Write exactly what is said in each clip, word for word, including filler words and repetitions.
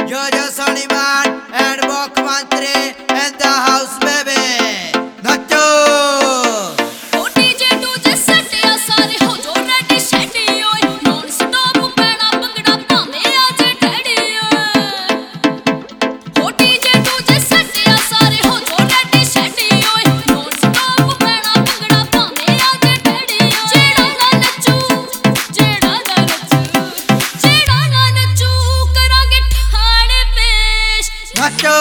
Jojo Soliman and Mukhyamantri in the house, baby. Nacho. O D J duje satya sare ho jo ready steady oy non stop pena bangda bhame aaj daddy oy O D J duje satya sare ho jo ready steady oy non stop pena bangda bhame aaj daddy oy jehda na nachu jehda na nachu jehda na nachu karange thane pesh Nacho.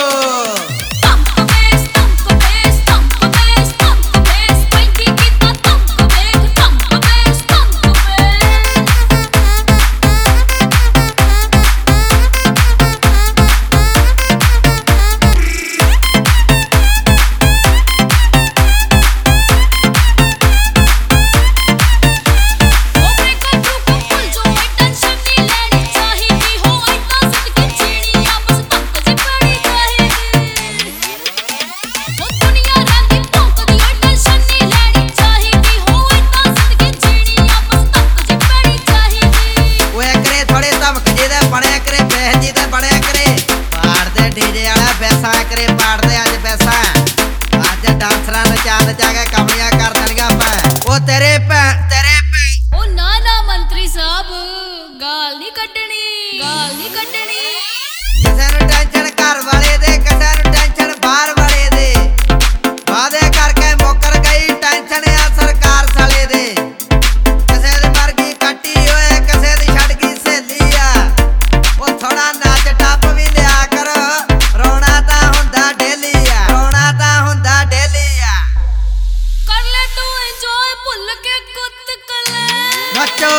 करे पाड़ दे अज पैसा अज डांसरा नचा नचा के कमलियां कर देनियां पै ओ तेरे भैन तेरे भैन ओ ना ना मंत्री साहब गाल नहीं कटनी गाल नहीं कटनी किसे नु टेंशन घर वाले दे किसे नु टेंशन बाहर वाले दे वादे करके मुकर गई टेंशन आ सरकार साले दे किसे दी मर गई कट्टी होए किसे दी छड़ गई सहेली आ ओ थोड़ा नाच टप भी लिया करो रोना ता हुंदा डेली आ रोना ता हुंदा डेली आ कर ले तू एंजॉय भुल के कुत्त कले नचो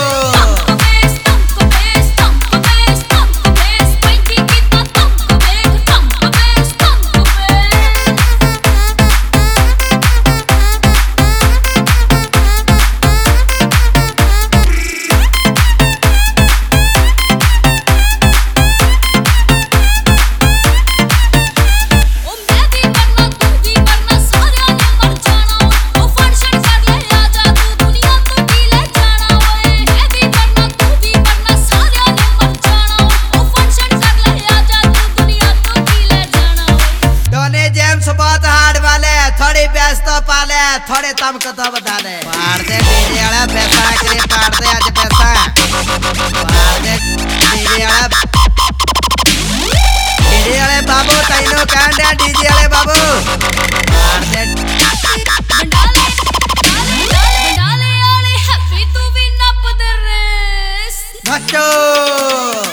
थोड़ी व्यस्त पाले थोड़े तमक तो बता दे पाड़ दे डीजे वाला पैसा करे पाड़ दे अज पैसा पाड़ दे डीजे वाला डीजे वाले बाबू तैनू कहन दे डीजे वाले बाबू पाड़ दे बंडाले बंडाले वाले हैप्पी तू भी नप दे रेस नचो।